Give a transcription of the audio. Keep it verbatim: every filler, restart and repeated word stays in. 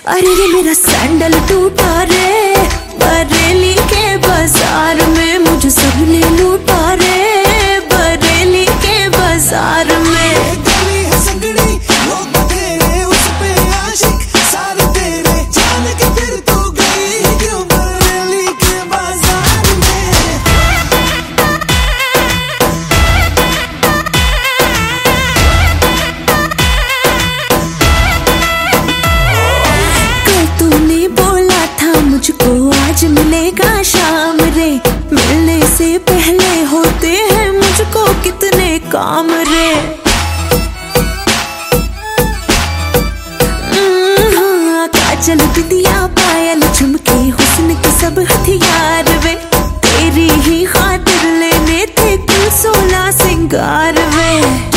अरे रे मेरा सैंडल टूटा रे, बरेली के बाजार में मुझे सबने लूटा रे, बरेली के बाजार में। गली है संगड़ी, लोग तेरे उस पे आशिक, सारे तेरे जान के फिर तू गई क्यों बरेली के बाजार में। कल तूने बोला था मुझको आज मिलेगा शाम रे, मिलने से पहले होते हैं मुझको कितने काम रे। काजल बिंदिया पायल झुमके हुस्न के सब हथियार वे, तेरी ही खातिर लेने थे कुल सोलह सिंगार वे।